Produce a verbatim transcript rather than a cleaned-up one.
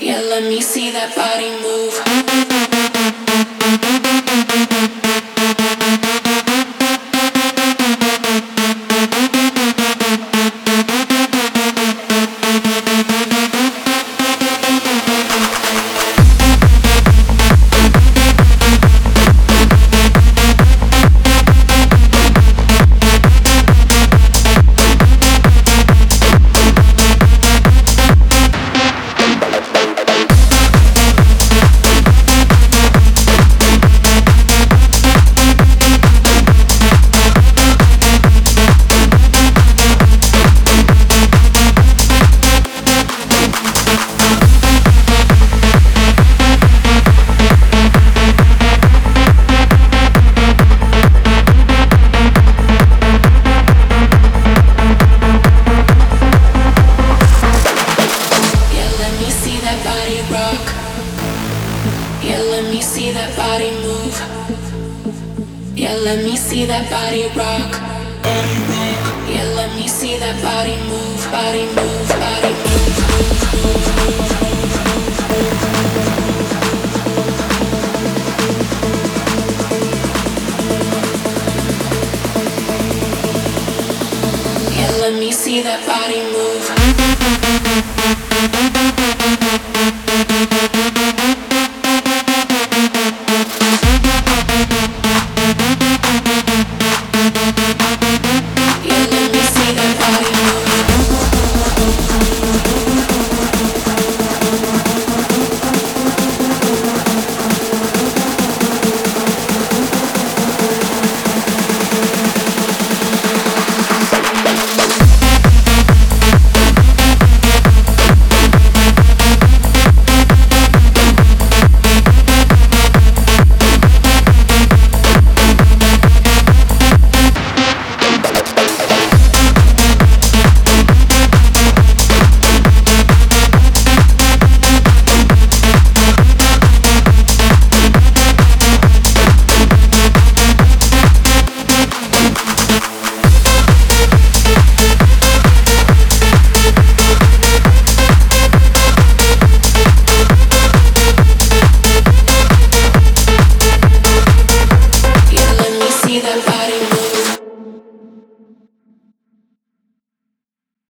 Yeah, let me see that body move. Yeah, let me see that body move. Yeah, let me see that body rock. Body rock. Yeah, let me see that body move. Body move. Body move. Move. Move. Move.